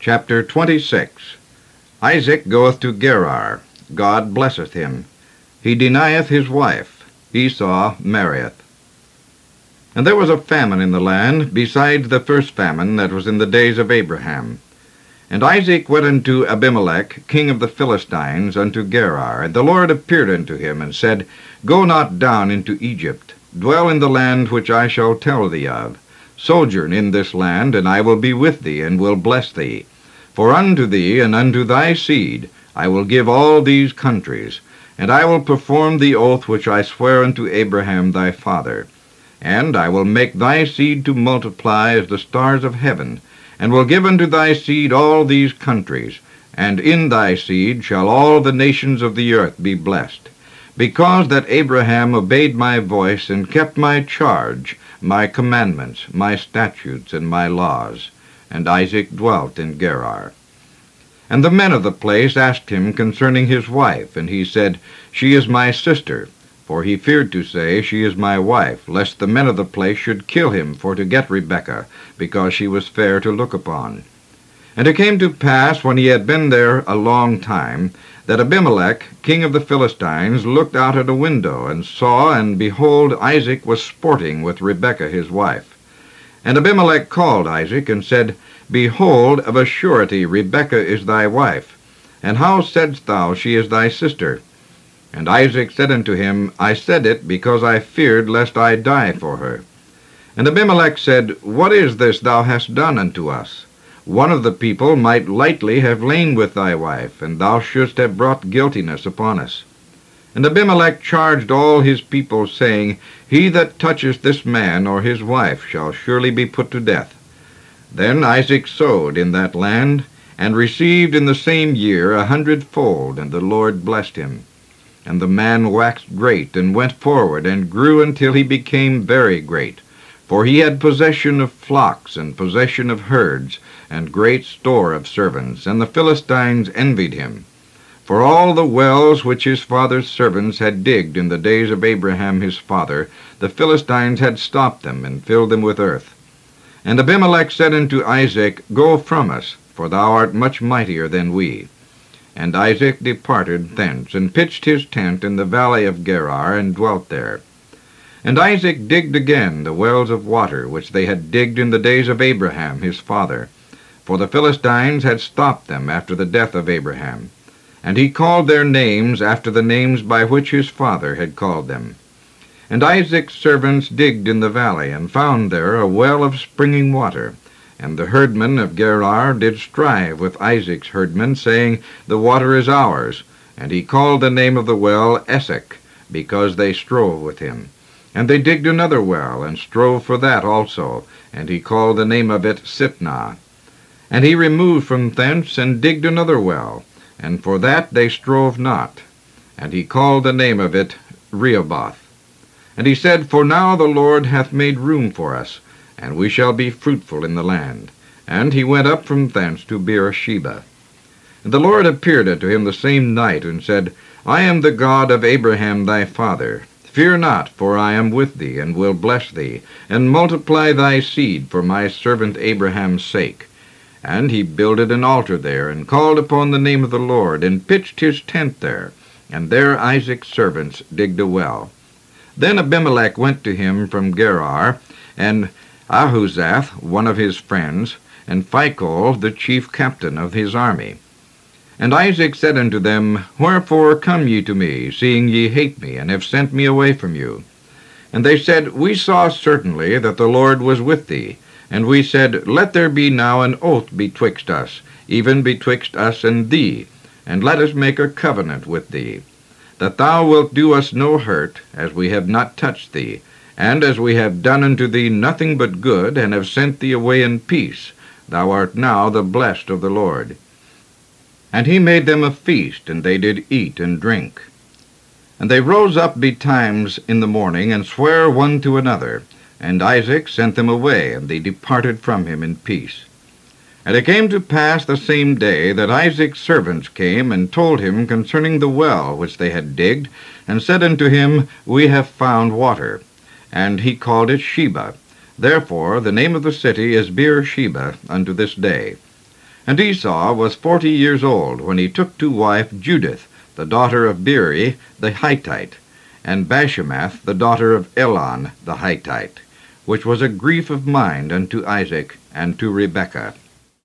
Chapter 26. Isaac goeth to Gerar. God blesseth him. He denieth his wife. Esau marrieth. And there was a famine in the land, besides the first famine that was in the days of Abraham. And Isaac went unto Abimelech, king of the Philistines, unto Gerar. And the Lord appeared unto him, and said, Go not down into Egypt. Dwell in the land which I shall tell thee of. Sojourn in this land, and I will be with thee, and will bless thee. For unto thee and unto thy seed I will give all these countries, and I will perform the oath which I sware unto Abraham thy father. And I will make thy seed to multiply as the stars of heaven, and will give unto thy seed all these countries, and in thy seed shall all the nations of the earth be blessed. Because that Abraham obeyed my voice, and kept my charge, my commandments, my statutes, and my laws. And Isaac dwelt in Gerar. And the men of the place asked him concerning his wife, and he said, She is my sister. For he feared to say, She is my wife, lest the men of the place should kill him for to get Rebekah, because she was fair to look upon. And it came to pass, when he had been there a long time, that Abimelech, king of the Philistines, looked out at a window, and saw, and behold, Isaac was sporting with Rebekah his wife. And Abimelech called Isaac, and said, Behold, of a surety Rebekah is thy wife. And how saidst thou, She is thy sister? And Isaac said unto him, I said it, because I feared lest I die for her. And Abimelech said, What is this thou hast done unto us? One of the people might lightly have lain with thy wife, and thou shouldst have brought guiltiness upon us. And Abimelech charged all his people, saying, He that toucheth this man or his wife shall surely be put to death. Then Isaac sowed in that land, and received in the same year 100-fold, and the Lord blessed him. And the man waxed great, and went forward, and grew until he became very great. For he had possession of flocks, and possession of herds, and great store of servants, and the Philistines envied him. For all the wells which his father's servants had digged in the days of Abraham his father, the Philistines had stopped them, and filled them with earth. And Abimelech said unto Isaac, Go from us, for thou art much mightier than we. And Isaac departed thence, and pitched his tent in the valley of Gerar, and dwelt there. And Isaac digged again the wells of water, which they had digged in the days of Abraham his father. For the Philistines had stopped them after the death of Abraham. And he called their names after the names by which his father had called them. And Isaac's servants digged in the valley, and found there a well of springing water. And the herdmen of Gerar did strive with Isaac's herdmen, saying, The water is ours. And he called the name of the well Esek, because they strove with him. And they digged another well, and strove for that also, and he called the name of it Sitnah. And he removed from thence, and digged another well, and for that they strove not. And he called the name of it Rehoboth. And he said, For now the Lord hath made room for us, and we shall be fruitful in the land. And he went up from thence to Beersheba. And the Lord appeared unto him the same night, and said, I am the God of Abraham thy father. Fear not, for I am with thee, and will bless thee, and multiply thy seed for my servant Abraham's sake. And he builded an altar there, and called upon the name of the Lord, and pitched his tent there. And there Isaac's servants digged a well. Then Abimelech went to him from Gerar, and Ahuzath, one of his friends, and Phicol, the chief captain of his army. And Isaac said unto them, Wherefore come ye to me, seeing ye hate me, and have sent me away from you? And they said, We saw certainly that the Lord was with thee. And we said, Let there be now an oath betwixt us, even betwixt us and thee, and let us make a covenant with thee, that thou wilt do us no hurt, as we have not touched thee, and as we have done unto thee nothing but good, and have sent thee away in peace. Thou art now the blessed of the Lord. And he made them a feast, and they did eat and drink. And they rose up betimes in the morning, and sware one to another. And Isaac sent them away, and they departed from him in peace. And it came to pass the same day that Isaac's servants came, and told him concerning the well which they had digged, and said unto him, We have found water. And he called it Sheba. Therefore the name of the city is Beersheba unto this day. And Esau was 40 years old when he took to wife Judith, the daughter of Beeri the Hittite, and Bashemath, the daughter of Elon the Hittite, which was a grief of mind unto Isaac and to Rebekah.